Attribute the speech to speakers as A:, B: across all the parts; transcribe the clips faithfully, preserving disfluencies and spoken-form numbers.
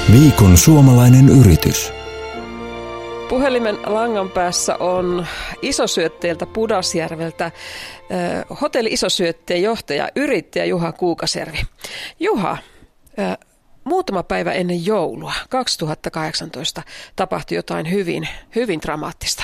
A: Viikon suomalainen yritys.
B: Puhelimen langan päässä on Isosyötteeltä Pudasjärveltä äh, hotelli Isosyötteen johtaja, yrittäjä Juha Kuukaservi. Juha, äh, muutama päivä ennen joulua kaksituhattakahdeksantoista tapahtui jotain hyvin, hyvin dramaattista.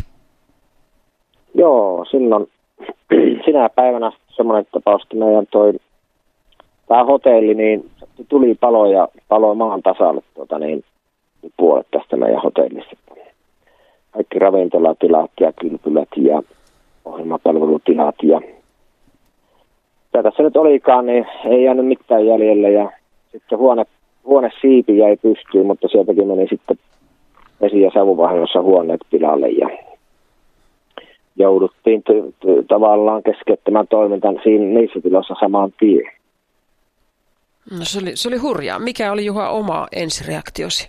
C: Joo, silloin sinä päivänä semmoinen tapaus, että meidän toi tämä hotelli, niin tuli palo ja palo maan tasalle tuota, niin, puolet tästä meidän hotellista. Kaikki ravintolatilat ja kylpylät ja ohjelmapalvelutilat ja mitä tässä nyt olikaan, niin ei jäänyt mitään jäljellä ja sitten huone, huone siipi jäi pystyyn, mutta sieltäkin meni sitten vesi- ja savuvahingossa huoneet pilalle ja jouduttiin t- t- tavallaan keskeyttämään toimintan siinä niissä tiloissa samaan tien.
B: No se oli, se oli hurjaa. Mikä oli Juha oma ensireaktiosi?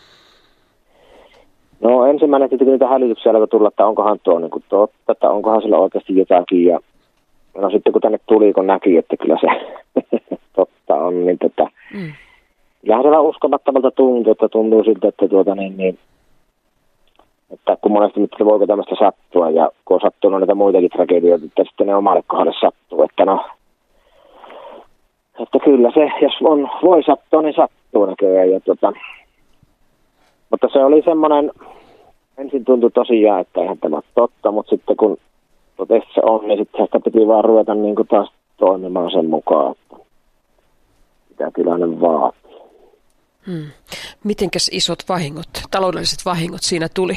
C: No ensimmäinen tietenkin niitä hälytyksiä alkoi tulla, että onkohan tuo niin kuin totta, että onkohan sillä oikeasti jotakin. Ja no sitten kun tänne tuli, kun näki, että kyllä se totta on, niin tota, mm. kyllähän se vähän uskomattomalta tuntuu, että tuntuu siltä, että tuota niin, niin että kun monesti että voiko tämmöistä sattua ja kun on sattunut näitä muitakin tragedioita, että sitten ne omalle kohdalle sattuu, että no, että kyllä se, jos on, voi sattua, niin sattuu näköjään ja tota, mutta se oli semmoinen, ensin tuntui tosiaan, että eihän tämä totta, mutta sitten kun totesi se on, niin sitten sitä piti vaan ruveta niin kuin taas toimimaan sen mukaan, että mitä tilanne vaatii.
B: Hmm. Mitenkäs isot vahingot, taloudelliset vahingot siinä tuli?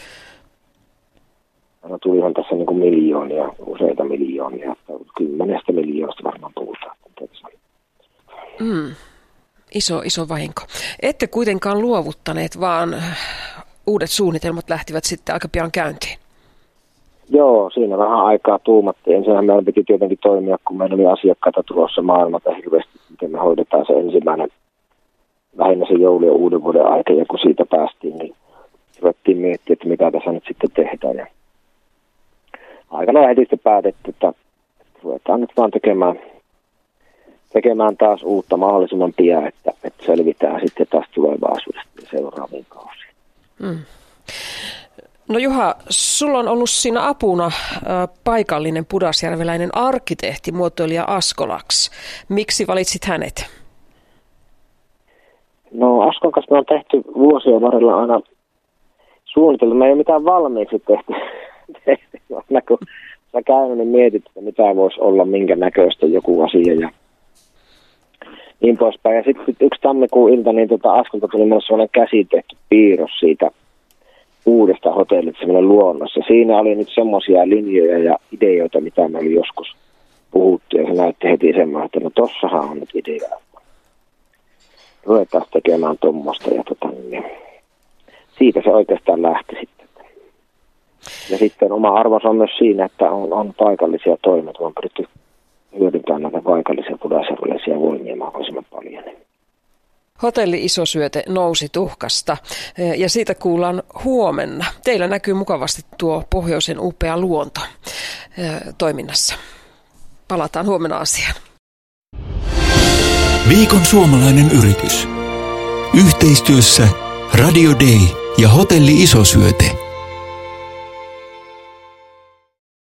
C: No tulihan tässä niin kuin miljoonia, useita miljoonia, että kymmenestä miljoonasta varmaan puhutaan.
B: Hmm. Iso, iso vahinko. Ette kuitenkaan luovuttaneet, vaan uudet suunnitelmat lähtivät sitten aika pian käyntiin.
C: Joo, siinä vähän aikaa tuumattiin. Ensinnähän meidän piti tietenkin toimia, kun meillä oli asiakkaita tulossa maailmalta hirveästi, miten me hoidetaan se ensimmäinen, lähinnä se joulu- ja uuden vuoden aika, ja kun siitä päästiin, niin ruvettiin miettiä, että mitä tässä nyt sitten tehdään. Ja aikana heti sitten päätettiin, että ruvetaan nyt vaan tekemään tekemään taas uutta mahdollisimman pian, että, että selvitään sitten taas tulevaisuudesta seuraaviin kausiin. Hmm.
B: No Juha, sulla on ollut siinä apuna äh, paikallinen pudasjärveläinen arkkitehti, muotoilija Asko Lax. Miksi valitsit hänet?
C: No Askon kanssa me on tehty vuosien varrella aina suunniteltu. Me ei ole mitään valmiiksi tehty. tehty. Aina kun sä käynyt, niin mietit, että mitä voisi olla, minkä näköistä joku asia ja niin poispäin. Ja sitten yksi tammikuun ilta, niin tuota Askolta tuli minulle sellainen käsitehty piirros siitä uudesta hotellista, sellainen luonnossa. Siinä oli nyt semmoisia linjoja ja ideoita, mitä me oli joskus puhuttu. Ja se näytti heti semmoinen, että no tossahan on nyt idea. Ruvetaan tekemään tuommoista. Ja tota, niin siitä se oikeastaan lähti sitten. Ja sitten oma arvonsa on myös siinä, että on, on paikallisia toimia. On pyritty hyödyntää näitä paikallisia pudasjärveläisiä voimia mahdollisimman paljon.
B: Hotelli Isosyöte nousi tuhkasta ja siitä kuullaan huomenna. Teillä näkyy mukavasti tuo pohjoisen upea luonto toiminnassa. Palataan huomenna asiaan.
A: Viikon suomalainen yritys. Yhteistyössä Radio Day ja Hotelli Isosyöte.